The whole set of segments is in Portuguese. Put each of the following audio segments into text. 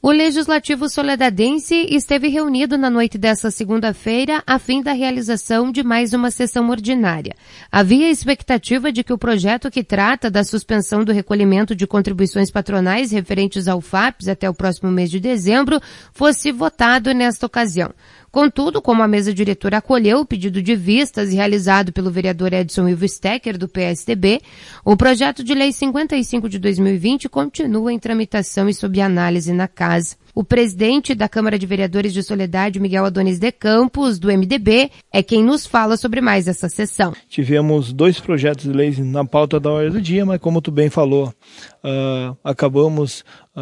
O Legislativo Soledadense esteve reunido na noite desta segunda-feira a fim da realização de mais uma sessão ordinária. Havia expectativa de que o projeto que trata da suspensão do recolhimento de contribuições patronais referentes ao FAPES até o próximo mês de dezembro fosse votado nesta ocasião. Contudo, como a mesa diretora acolheu o pedido de vistas realizado pelo vereador Edson Ivo Stecker, do PSDB, o projeto de lei 55 de 2020 continua em tramitação e sob análise na casa. O presidente da Câmara de Vereadores de Soledade, Miguel Adonis de Campos, do MDB, é quem nos fala sobre mais essa sessão. Tivemos 2 projetos de lei na pauta da ordem do dia, mas como tu bem falou, acabamos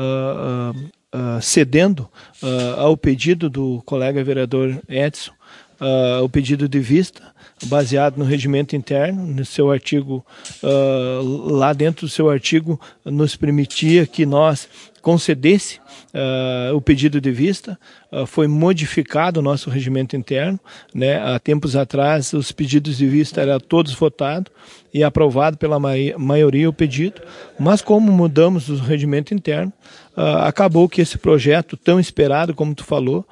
cedendo ao pedido do colega vereador Edson, o pedido de vista, baseado no regimento interno, no seu artigo, lá dentro do seu artigo, nos permitia que nós concedesse o pedido de vista. Foi modificado o nosso regimento interno, né? Há tempos atrás os pedidos de vista eram todos votados e aprovado pela maioria o pedido, mas como mudamos o regimento interno, acabou que esse projeto tão esperado, como tu falou,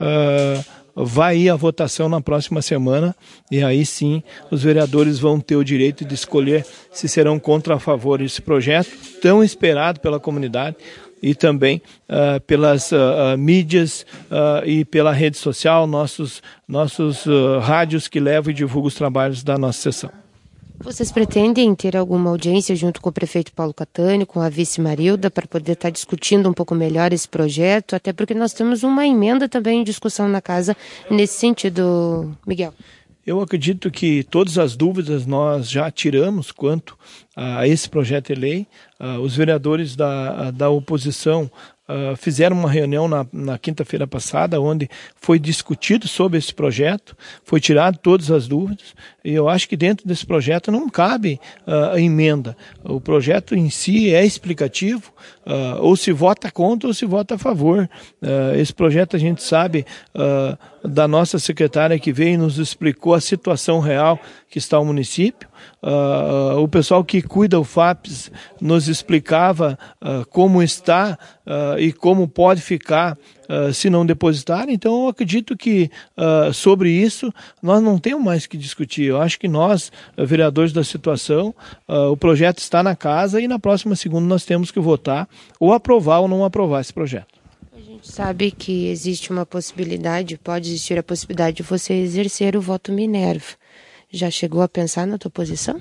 vai ir à votação na próxima semana e aí sim os vereadores vão ter o direito de escolher se serão contra ou a favor desse projeto tão esperado pela comunidade e também pelas mídias e pela rede social, nossos rádios que levam e divulgam os trabalhos da nossa sessão. Vocês pretendem ter alguma audiência junto com o prefeito Paulo Catani, com a vice Marilda, para poder estar discutindo um pouco melhor esse projeto? Até porque nós temos uma emenda também em discussão na casa nesse sentido, Miguel. Eu acredito que todas as dúvidas nós já tiramos quanto a esse projeto de lei. Os vereadores da oposição fizeram uma reunião na quinta-feira passada, onde foi discutido sobre esse projeto, foi tirado todas as dúvidas, e eu acho que dentro desse projeto não cabe a emenda. O projeto em si é explicativo, ou se vota contra ou se vota a favor. Esse projeto a gente sabe da nossa secretária que veio e nos explicou a situação real que está o município. O pessoal que cuida do FAPES nos explicava como está e como pode ficar se não depositar. Então eu acredito que sobre isso nós não temos mais que discutir. Eu acho que nós, vereadores da situação, o projeto está na casa e na próxima segunda nós temos que votar ou aprovar ou não aprovar esse projeto. A gente sabe que existe uma possibilidade, pode existir a possibilidade de você exercer o voto Minerva. Já chegou a pensar na tua posição?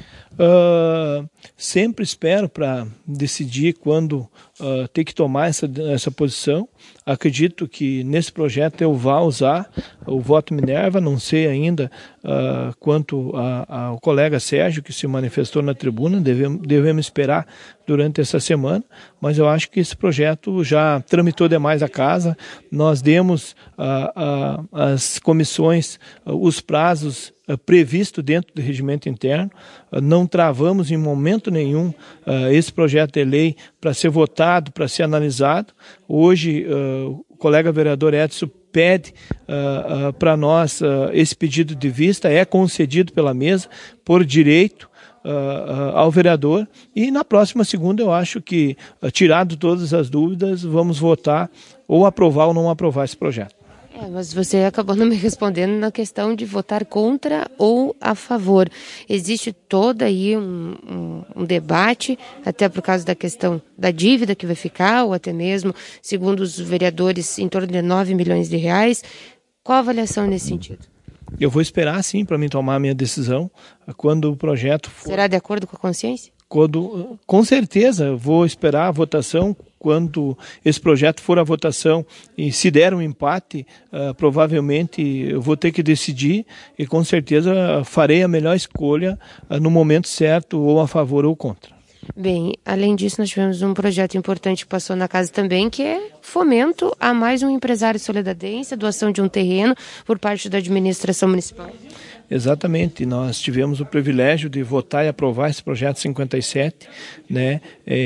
Sempre espero para decidir quando ter que tomar essa posição. Acredito que nesse projeto eu vá usar o voto Minerva, não sei ainda quanto ao colega Sérgio que se manifestou na tribuna, devemos esperar durante essa semana, mas eu acho que esse projeto já tramitou demais a casa, nós demos às comissões os prazos previsto dentro do regimento interno, não travamos em momento nenhum esse projeto de lei para ser votado, para ser analisado. Hoje o colega vereador Edson pede para nós esse pedido de vista, é concedido pela mesa por direito ao vereador, e na próxima segunda eu acho que, tirado todas as dúvidas, vamos votar ou aprovar ou não aprovar esse projeto. Mas você acabou não me respondendo na questão de votar contra ou a favor. Existe todo aí um debate, até por causa da questão da dívida que vai ficar, ou até mesmo, segundo os vereadores, em torno de 9 milhões de reais. Qual a avaliação nesse sentido? Eu vou esperar, sim, para mim tomar a minha decisão quando o projeto for... Será de acordo com a consciência? Com certeza, vou esperar a votação. Quando esse projeto for à votação e se der um empate, provavelmente eu vou ter que decidir e com certeza farei a melhor escolha no momento certo, ou a favor ou contra. Bem, além disso, nós tivemos um projeto importante que passou na casa também, que é fomento a mais um empresário soledadense, doação de um terreno por parte da administração municipal. Exatamente, nós tivemos o privilégio de votar e aprovar esse projeto 57, né,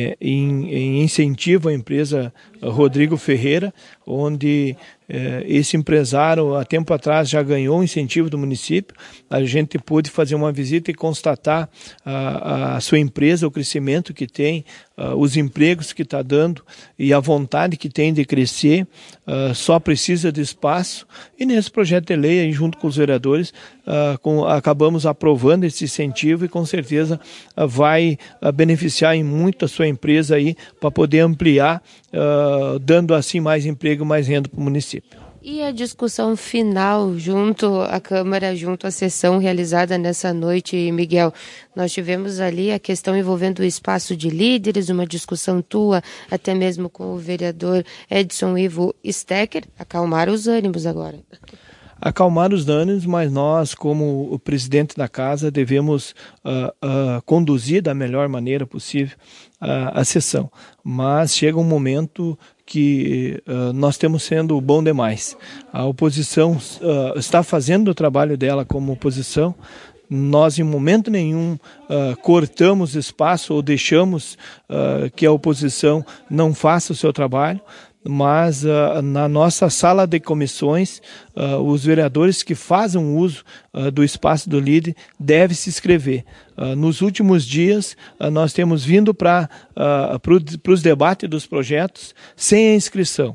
em incentivo à empresa Rodrigo Ferreira, onde esse empresário há tempo atrás já ganhou um incentivo do município. A gente pôde fazer uma visita e constatar a sua empresa, o crescimento que tem, os empregos que está dando e a vontade que tem de crescer, só precisa de espaço. E nesse projeto de lei, aí, junto com os vereadores, acabamos aprovando esse incentivo e com certeza vai beneficiar em muito a sua empresa aí para poder ampliar, dando assim mais emprego, mais renda para o município. E a discussão final junto à Câmara, junto à sessão realizada nessa noite, Miguel? Nós tivemos ali a questão envolvendo o espaço de líderes, uma discussão tua, até mesmo com o vereador Edson Ivo Stecker. Acalmar os ânimos agora. Acalmar os ânimos, mas nós, como o presidente da casa, devemos conduzir da melhor maneira possível a sessão. Mas chega um momento que nós temos sendo bom demais. A oposição está fazendo o trabalho dela como oposição. Nós, em momento nenhum, cortamos espaço ou deixamos que a oposição não faça o seu trabalho. Mas na nossa sala de comissões, os vereadores que fazem uso do espaço do líder devem se inscrever. Nos últimos dias, nós temos vindo para os debates dos projetos sem a inscrição.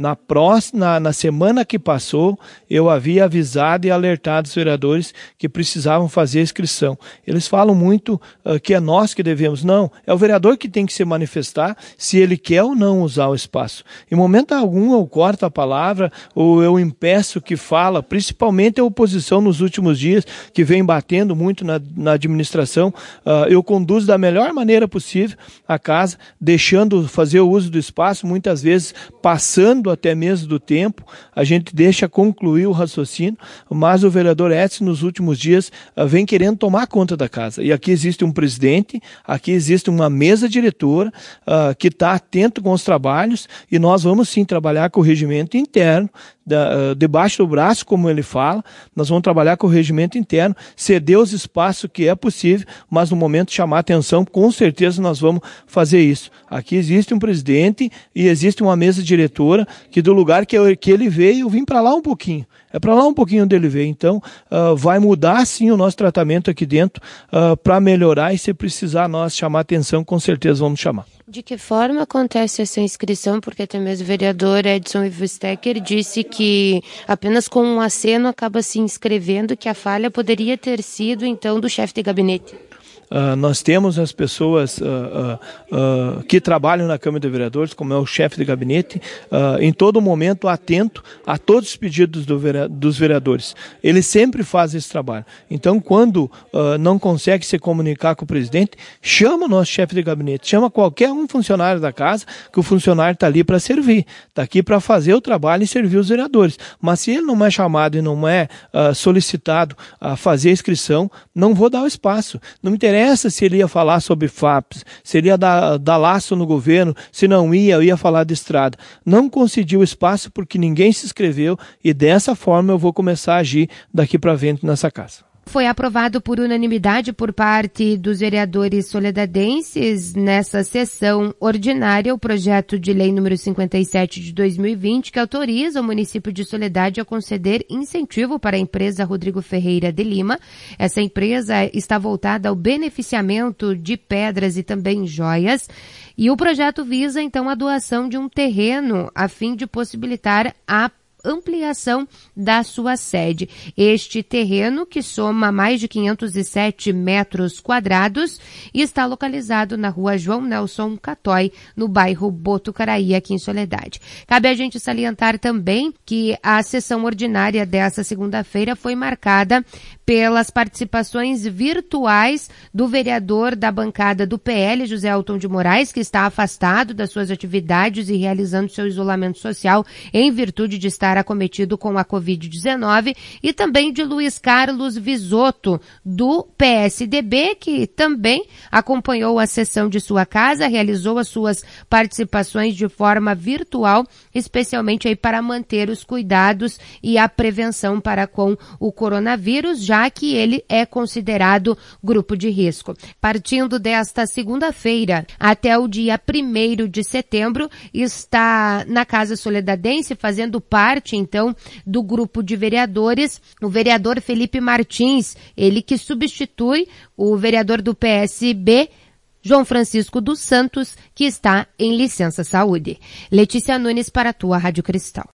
Na semana que passou, eu havia avisado e alertado os vereadores que precisavam fazer a inscrição. Eles falam muito que é nós que devemos. Não, é o vereador que tem que se manifestar se ele quer ou não usar o espaço. Em momento algum eu corto a palavra ou eu impeço que fala, principalmente a oposição nos últimos dias, que vem batendo muito na administração. Eu conduzo da melhor maneira possível a casa, deixando fazer o uso do espaço, muitas vezes passando até mesmo do tempo, a gente deixa concluir o raciocínio, mas o vereador Edson nos últimos dias vem querendo tomar conta da casa. E aqui existe um presidente, aqui existe uma mesa diretora que está atento com os trabalhos e nós vamos sim trabalhar com o regimento interno, debaixo do braço, como ele fala, nós vamos trabalhar com o regimento interno, ceder os espaços que é possível, mas no momento de chamar atenção, com certeza nós vamos fazer isso. Aqui existe um presidente e existe uma mesa diretora que do lugar que ele veio, eu vim para lá um pouquinho. É para lá um pouquinho onde ele veio. Então, vai mudar sim o nosso tratamento aqui dentro para melhorar e se precisar nós chamar atenção, com certeza vamos chamar. De que forma acontece essa inscrição? Porque até mesmo o vereador Edson Ivo Stecker disse que apenas com um aceno acaba se inscrevendo, que a falha poderia ter sido, então, do chefe de gabinete. Nós temos as pessoas que trabalham na Câmara de Vereadores, como é o chefe de gabinete, em todo momento atento a todos os pedidos dos vereadores. Ele sempre faz esse trabalho. Então, quando não consegue se comunicar com o presidente, chama o nosso chefe de gabinete, chama qualquer um funcionário da casa, que o funcionário está ali para servir, está aqui para fazer o trabalho e servir os vereadores. Mas se ele não é chamado e não é solicitado a fazer a inscrição, não vou dar o espaço. Não me interessa se ele ia falar sobre FAPs, se ele ia dar laço no governo, se não ia, eu ia falar de estrada. Não concedi o espaço porque ninguém se inscreveu e dessa forma eu vou começar a agir daqui para frente nessa casa. Foi aprovado por unanimidade por parte dos vereadores soledadenses nessa sessão ordinária o projeto de lei número 57 de 2020 que autoriza o município de Soledade a conceder incentivo para a empresa Rodrigo Ferreira de Lima. Essa empresa está voltada ao beneficiamento de pedras e também joias e o projeto visa então a doação de um terreno a fim de possibilitar a ampliação da sua sede. Este terreno, que soma mais de 507 metros quadrados, está localizado na rua João Nelson Catói, no bairro Botucaraí, aqui em Soledade. Cabe a gente salientar também que a sessão ordinária dessa segunda-feira foi marcada pelas participações virtuais do vereador da bancada do PL, José Elton de Moraes, que está afastado das suas atividades e realizando seu isolamento social em virtude de estar estar acometido com a Covid-19, e também de Luiz Carlos Visotto, do PSDB, que também acompanhou a sessão de sua casa, realizou as suas participações de forma virtual, especialmente aí para manter os cuidados e a prevenção para com o coronavírus, já que ele é considerado grupo de risco. Partindo desta segunda-feira até o dia 1º de setembro, está na Casa Soledadense, fazendo parte, então, do grupo de vereadores, o vereador Felipe Martins, ele que substitui o vereador do PSB, João Francisco dos Santos, que está em licença saúde. Letícia Nunes para a tua Rádio Cristal.